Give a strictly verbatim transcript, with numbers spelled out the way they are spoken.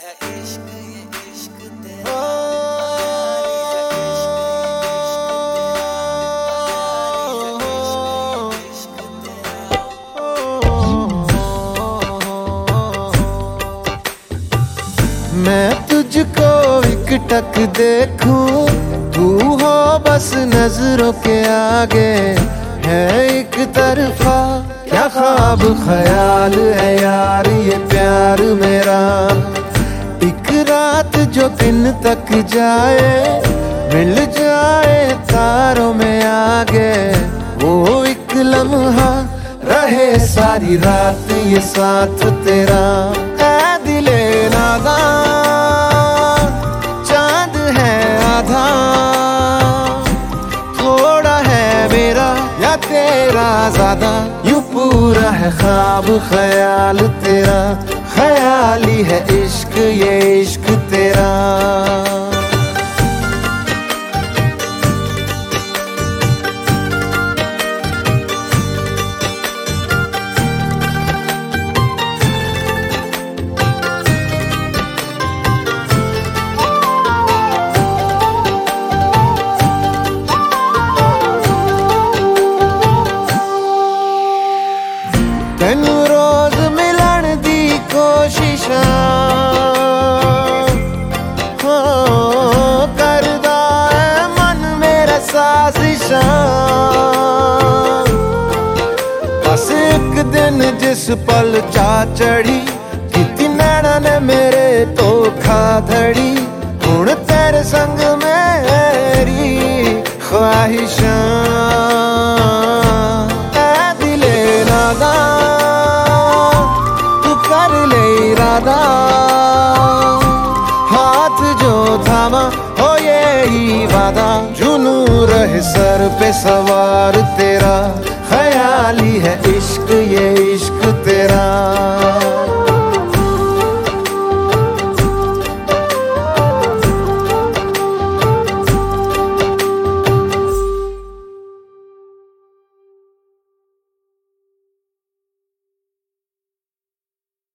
मैं तुझको एक टक देखूं, तू हो बस नजरों के आगे। है एक तरफा क्या ख्वाब ख्याल है यार ये प्यार मेरा। एक रात जो दिन तक जाए, मिल जाए तारों में आगे। वो एक लम्हा रहे सारी रात ये साथ तेरा। ऐ दिले नादा चांद है आधा, थोड़ा है मेरा या तेरा ज्यादा। यूं पूरा है ख्वाब ख्याल तेरा, ख्याली है इश्क ये इश्क तेरा। तेनू रोज मिलन दी कोशिशां हो करदा है मन मेरा साजिशां। बस एक दिन जिस पल चा चढ़ी, किती नैना ने मेरे धोखा धड़ी। हुण तेरे संग मेरी ख्वाहिशां। ऐ दिले नादा कर ले इरादा, हाथ जो थामा हो ये ही वादा। जुनू रहे सर पे सवार तेरा, ख्याली है इश्क